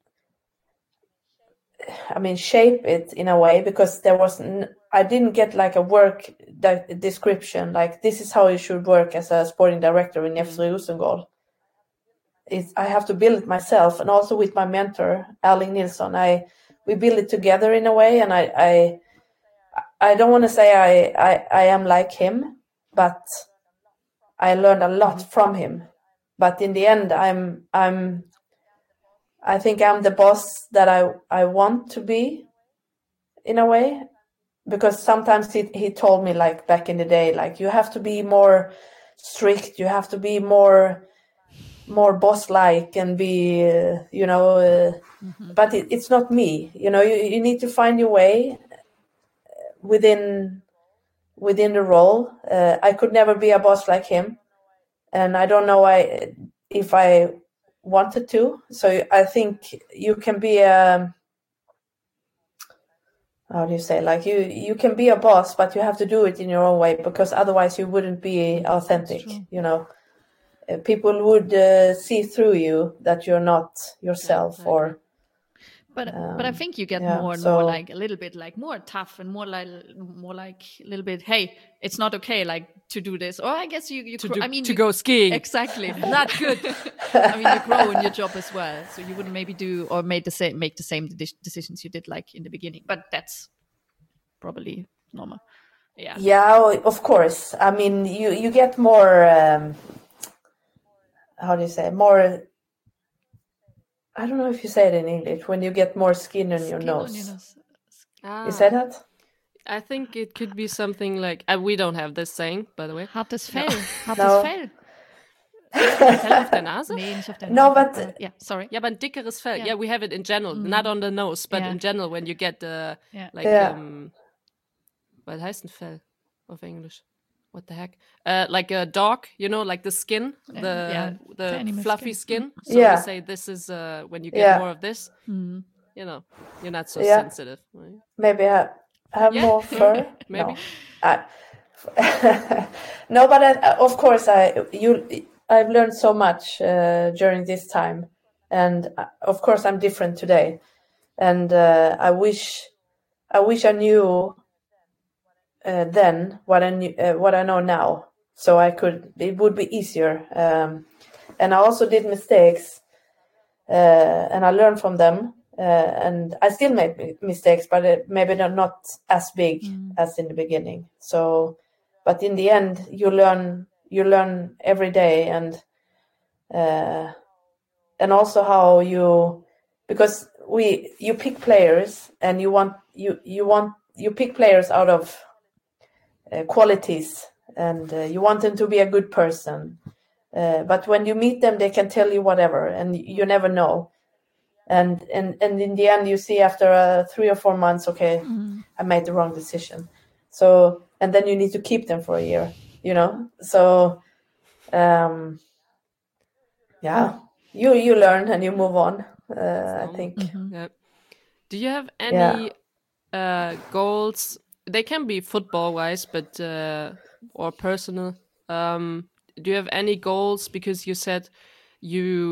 C: I mean, shape it in a way, because there was, n- I didn't get like a work de- description, like this is how you should work as a sporting director in F C Rosengård. It's, I have to build it myself, and also with my mentor, Erling Nilsson. I, we build it together in a way, and I, I, I don't want to say I, I, I am like him, but I learned a lot from him. But in the end, I'm, I'm, I think I'm the boss that I, I want to be, in a way, because sometimes he, he told me, like back in the day, like you have to be more strict, you have to be more, more boss-like and be, uh, you know, uh, mm-hmm. but it, it's not me, you know, you, you need to find your way within, within the role. Uh, I could never be a boss like him. And I don't know I, if I wanted to. So I think you can be a, how do you say, like you, you can be a boss, but you have to do it in your own way, because otherwise you wouldn't be authentic. You know, uh, people would uh, see through you that you're not yourself. Yeah, or
B: But um, but I think you get yeah, more and so, more like a little bit like more tough and more like more like a little bit. Hey, it's not okay like to do this. Or I guess you you.
A: To
B: cr-
A: do,
B: I mean
A: to
B: you,
A: go skiing.
B: Exactly, not good. I mean you grow in your job as well, so you wouldn't maybe do or make the same make the same de- decisions you did like in the beginning. But that's probably normal. Yeah.
C: Yeah, of course. I mean you you get more. Um, how do you say more? I don't know if you say it in English, when you get more skin on your skin nose. On your nose. Ah. You say that?
A: I think it could be something like, uh, we don't have this saying, by the way.
B: Hartes Fell. No. Hartes Fell.
A: Fell auf der Nase?
B: Nee, nicht auf der
C: no,
B: Nase.
C: but... Uh,
B: yeah, sorry.
A: Yeah, but dickeres Fell. Yeah. yeah, we have it in general. Mm. Not on the nose, but yeah. in general when you get the, yeah. like, yeah. um... Was heißt ein Fell auf Englisch? What the heck? Uh, like a dog, you know, like the skin, yeah. the yeah. the, the fluffy skin. skin. So yeah. we say this is uh, when you get yeah. more of this, mm. you know, you're not so yeah. sensitive. Right?
C: Maybe I have yeah. more fur.
A: Maybe.
C: No, I, no but I, of course I you I've learned so much uh, during this time, and uh, of course I'm different today, and uh, I wish I wish I knew. Uh, then what I knew, uh, what I know now, so I could, it would be easier. Um, and I also did mistakes, uh, and I learned from them. Uh, and I still made mistakes, but it, maybe they're not as big mm. as in the beginning. So, but in the end, you learn, you learn every day, and uh, and also how you, because we, you pick players, and you want, you you want, you pick players out of. Uh, qualities, and uh, you want them to be a good person, uh, but when you meet them they can tell you whatever, and you never know, and and and in the end you see after uh, three or four months, okay, mm. I made the wrong decision. So, and then you need to keep them for a year, you know. So um yeah, you you learn and you move on, uh, I think.
A: Mm-hmm. Yeah. Do you have any yeah. uh goals? They can be football-wise, but uh, or personal. Um, do you have any goals? Because you said you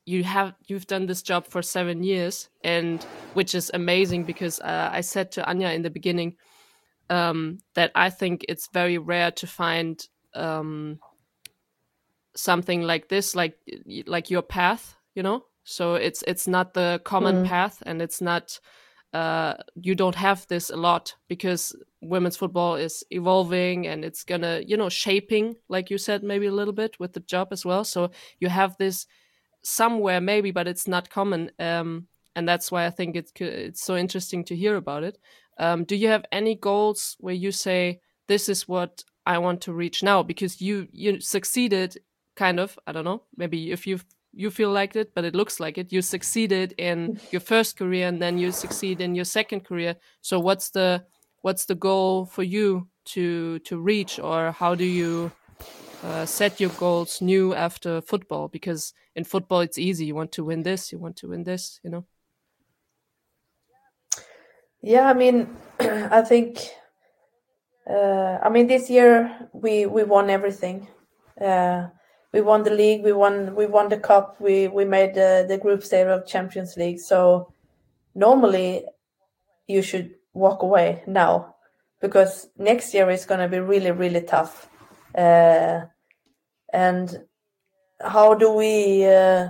A: you have you've done this job for seven years, and which is amazing because uh, I said to Anja in the beginning um, that I think it's very rare to find um, something like this, like like your path, you know. So it's it's not the common
C: Mm.
A: path, and it's not uh, you don't have this a lot because women's football is evolving and it's gonna, you know, shaping, like you said, maybe a little bit with the job as well. So you have this somewhere maybe, but it's not common, um, and that's why I think it's it's so interesting to hear about it. Um, do you have any goals where you say this is what I want to reach now? Because you you succeeded, kind of. I don't know. Maybe if you you feel like it, but it looks like it. You succeeded in your first career, and then you succeed in your second career. So what's the what's the goal for you to to reach, or how do you uh, set your goals new after football? Because in football it's easy. You want to win this, you want to win this, you know.
C: Yeah, I mean, I think, uh, I mean, this year we we won everything. Uh, we won the league, we won we won the cup, we we made the the group stage of Champions League. So normally you should walk away now, because next year is going to be really really tough. Uh, and how do we uh,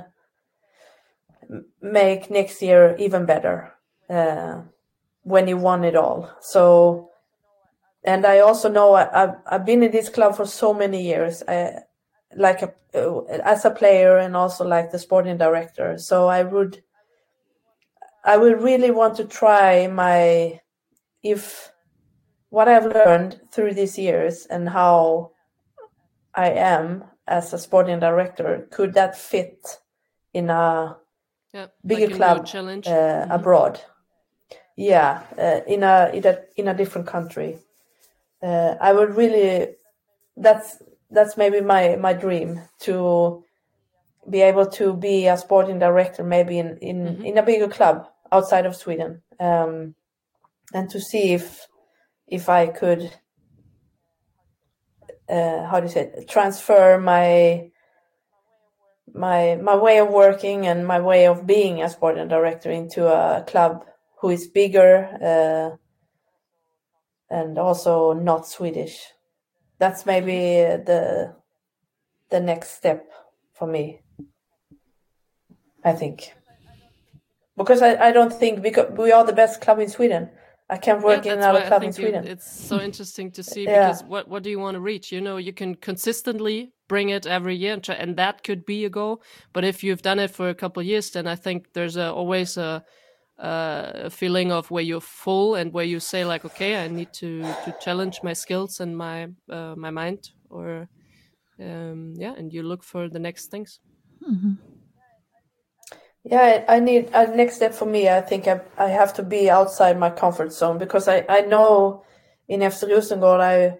C: make next year even better? Uh, when you won it all. So, and I also know I, I've, I've been in this club for so many years, I, like a, uh, as a player and also like the sporting director. So I would, I would really want to try my, if what I've learned through these years and how I am as a sporting director, could that fit in a
A: Yeah,
C: bigger
A: like a
C: club
A: new challenge.
C: uh,
A: Mhm.
C: abroad? Yeah, uh, in a in a in a different country. Uh, I would really. That's that's maybe my my dream, to be able to be a sporting director, maybe in in,
A: Mhm.
C: in a bigger club outside of Sweden, um, and to see if if I could, uh, how do you say it, transfer my my my way of working and my way of being a sporting director into a club who is bigger, uh, and also not Swedish. That's maybe the the next step for me, I think. Because I, I don't think, because we are the best club in Sweden. I can't work
A: Yeah,
C: in
A: that's
C: another
A: why I
C: club in
A: think you,
C: Sweden.
A: it's so interesting to see,
C: Yeah.
A: because what what do you want to reach? You know, you can consistently bring it every year, and, try, and that could be a goal. But if you've done it for a couple of years, then I think there's a, always a, a feeling of where you're full and where you say like, okay, I need to to challenge my skills and my uh, my mind, or um, yeah, and you look for the next things.
B: Mm-hmm.
C: Yeah, I, I need a next step for me. I think I I have to be outside my comfort zone, because I, I know in F C Rosengård, I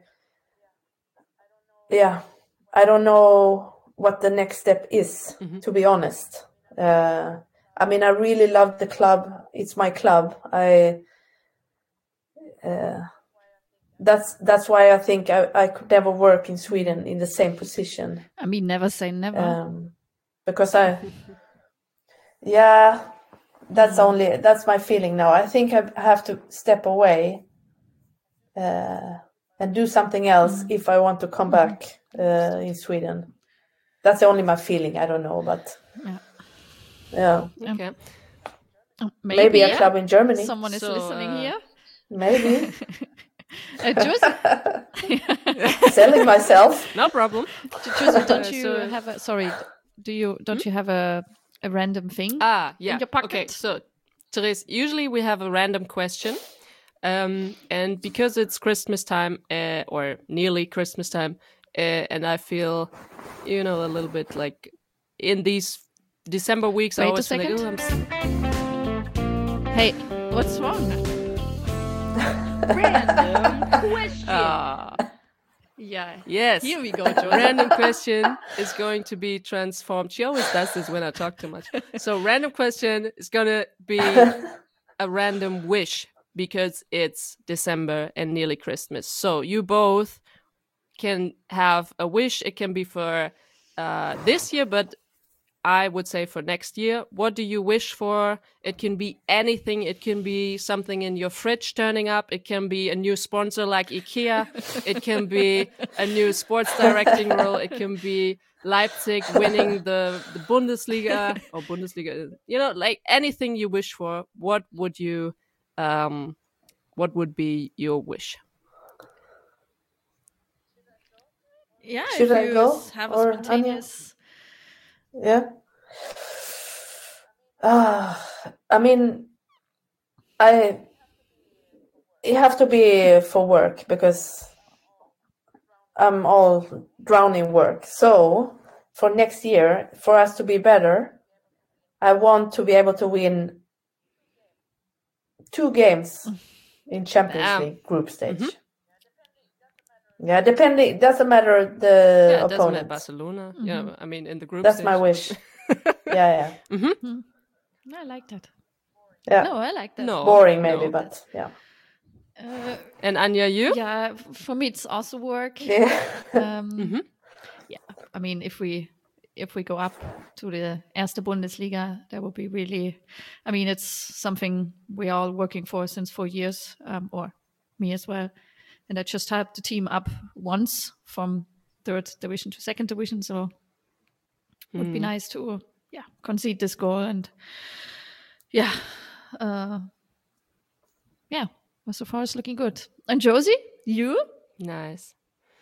C: yeah, I don't know what the next step is,
A: Mm-hmm.
C: to be honest. Uh, I mean, I really love the club. It's my club. I uh, that's that's why I think I, I could never work in Sweden in the same position.
B: I mean, never say never.
C: Um, because I, yeah, that's
B: Mm.
C: only that's my feeling now. I think I have to step away uh, and do something else
B: Mm.
C: if I want to come
B: Mhm.
C: back uh, in Sweden. That's only my feeling. I don't know, but
B: Yeah.
C: yeah,
A: Okay.
B: Oh,
C: maybe,
B: maybe,
C: a club in Germany.
B: someone is
A: So,
B: listening
A: uh,
B: here.
C: Maybe
B: Uh, Josie,
C: selling myself.
A: No problem.
B: Josie, don't
A: Uh,
B: you
A: so-
B: have a? Sorry, do you don't you have a a random thing?
A: Ah, yeah.
B: your pocket?
A: Okay, so Therese, usually we have a random question. Um, and because it's Christmas time, uh, or nearly Christmas time, uh, and I feel, you know, a little bit like in these December weeks, I
B: Wait a
A: always feel like,
B: second.
A: oh, I'm s-
B: Hey, what's wrong?
D: Random question.
A: ah,
B: Yeah.
A: yes.
B: Here we go, Josie.
A: Random question is going to be transformed. She always does this when I talk too much. So random question is gonna be a random wish, because it's December and nearly Christmas. So you both can have a wish. It can be for uh, this year, but I would say for next year, what do you wish for? It can be anything. It can be something in your fridge turning up. It can be a new sponsor like IKEA. It can be a new sports directing role. It can be Leipzig winning the, the Bundesliga or Bundesliga. You know, like anything you wish for. What would you, um, what would be your wish?
B: Yeah,
C: Should
B: if
C: I
B: you
C: go?
B: have a
C: Or
B: spontaneous.
C: Yeah. Uh, I mean, I it have to be for work because I'm all drowning work. So for next year, for us to be better, I want to be able to win two games in Champions
A: Um,
C: League group stage.
A: mhm.
C: Yeah, depending, doesn't matter the
A: Yeah, it doesn't matter
C: opponent.
A: Barcelona.
B: Mhm.
A: Yeah, I mean in the group
C: That's
A: stage.
C: my wish. Yeah, yeah.
A: Mhm.
B: I like that.
C: Yeah.
B: No, I like that.
A: No.
C: Boring maybe,
A: no.
C: but yeah.
B: Uh,
A: And Anja, you?
B: yeah, f- for me it's also work.
C: Yeah.
B: Um,
A: Mhm.
B: Yeah, I mean, if we if we go up to the Erste Bundesliga, that would be really. I mean, it's something we are all working for since four years, um, or me as well. And I just had the team up once from third division to second division, so it would be
A: Mm.
B: nice to yeah concede this goal and yeah, uh, yeah. Well, so far it's looking good. And Josie, you?
A: Nice.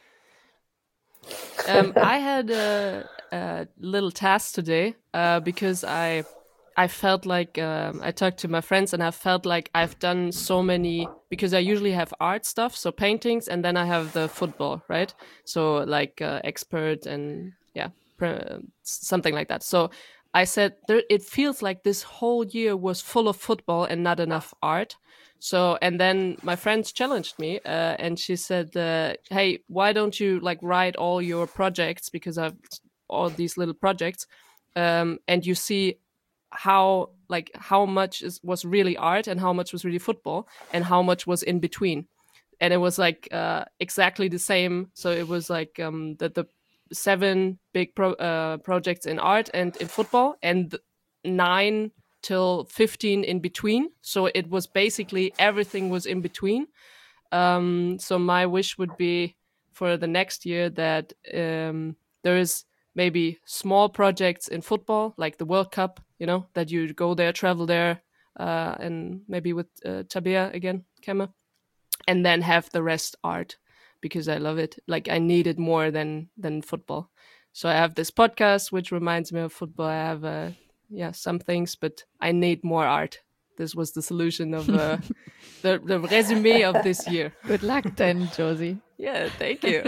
A: Um, I had a, a little task today uh, because I I felt like um, I talked to my friends and I felt like I've done so many because I usually have art stuff, so paintings, and then I have the football, right? So like uh, expert and yeah, pre- something like that. So I said there, it feels like this whole year was full of football and not enough art. So, and then my friends challenged me, uh, and she said, uh, "Hey, why don't you like write all your projects because I've all these little projects, um, and you see how like how much is was really art and how much was really football and how much was in between." And it was like uh, exactly the same. So it was like um, the the seven big pro- uh, projects in art and in football, and nine till fifteen in between. So it was basically everything was in between. Um, so my wish would be for the next year that um, there is maybe small projects in football, like the World Cup, you know, that you go there, travel there, uh, and maybe with uh, Tabea again, Kemma, and then have the rest art because I love it. Like I need it more than than football. So I have this podcast which reminds me of football. I have uh, yeah some things, but I need more art. This was the solution of uh, the the resume of this year.
B: Good luck then, Josie.
A: Yeah, thank you.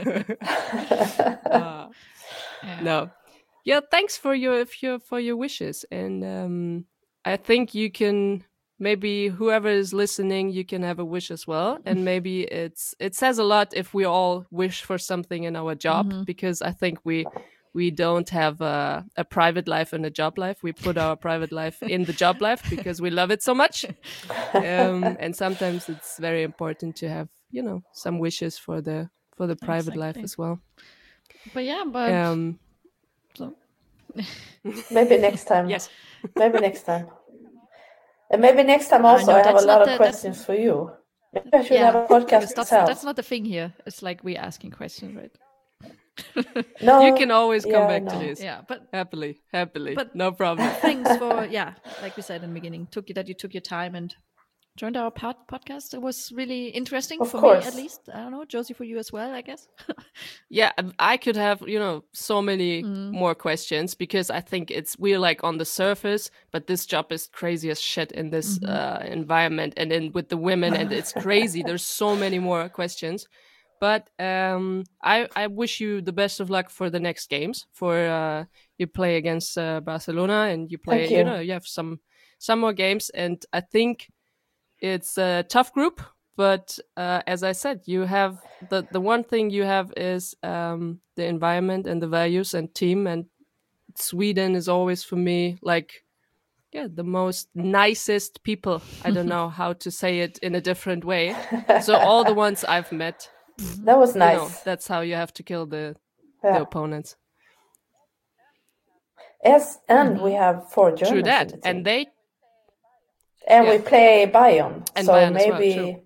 A: uh,
B: Yeah.
A: no, yeah, thanks for your for your, for your wishes, and um, I think you can maybe whoever is listening, you can have a wish as well, and maybe it's it says a lot if we all wish for something in our job
B: Mhm.
A: because I think we we don't have a, a private life and a job life. We put our private life in the job life because we love it so much, um, and sometimes it's very important to have you know some wishes for the for the private life
B: Exactly.
A: as well.
B: But yeah, but
A: Um,
B: so,
C: Maybe next time.
A: yes.
C: Maybe next time. And maybe next time
B: Uh,
C: also
B: no,
C: I have a
B: that's
C: lot
B: not
C: of
B: the- that's-
C: questions for you. Maybe I should
B: yeah,
C: have a podcast
B: because that's,
C: myself.
B: that's not the thing here. It's like we asking questions, right?
C: No,
A: You can always come
C: yeah,
A: back
C: no.
A: to this.
B: Yeah, but
A: Happily, happily.
B: But-
A: no problem.
B: thanks for yeah, like we said in the beginning, took you that you took your time and joined our pod- podcast. It was really interesting
C: Of
B: for
C: course.
B: me, at least. I don't know, Josie, for you as well, I guess.
A: Yeah, um, I could have, you know, so many
B: Mm.
A: more questions because I think it's we're like on the surface, but this job is crazy as shit in this
B: Mhm.
A: uh, environment and then with the women, and it's crazy. There's so many more questions. But um, I I wish you the best of luck for the next games. For uh, you play against uh, Barcelona and you play,
C: Thank
A: you.
C: you.
A: know, you have some some more games, and I think it's a tough group. But uh, as I said, you have the the one thing you have is um, the environment and the values and team. And Sweden is always for me like yeah the most nicest people. I don't know how to say it in a different way. So all the ones I've met,
C: That was
A: you know,
C: nice.
A: that's how you have to kill the
C: Yeah.
A: the opponents.
C: Yes, and
B: Mhm.
C: we have four Germans.
A: True
C: in
A: that.
C: the team.
A: And they
C: And
A: yeah.
C: we play Bayern.
A: And
C: so
A: Bayern as well,
C: maybe.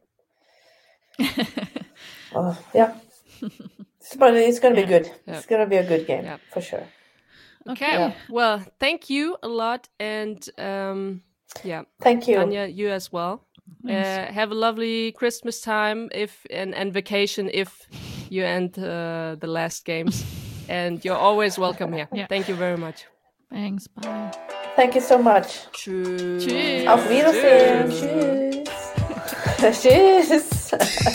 C: Oh, yeah. But it's going to
B: Yeah.
C: be good.
A: Yeah.
C: It's going to be a good game
A: Yeah.
C: for sure.
A: Okay.
C: Yeah.
A: Well, thank you a lot. And um, yeah,
C: Thank you.
A: Anja, you as well.
B: Thanks.
A: Uh, have a lovely Christmas time if and, and vacation if you end uh, the last games. And you're always welcome here.
B: Yeah.
A: Thank you very much.
B: Thanks. Bye.
C: Thank you so much.
A: Tschüss.
B: Tschüss.
C: Auf Wiedersehen. Tschüss. Tschüss.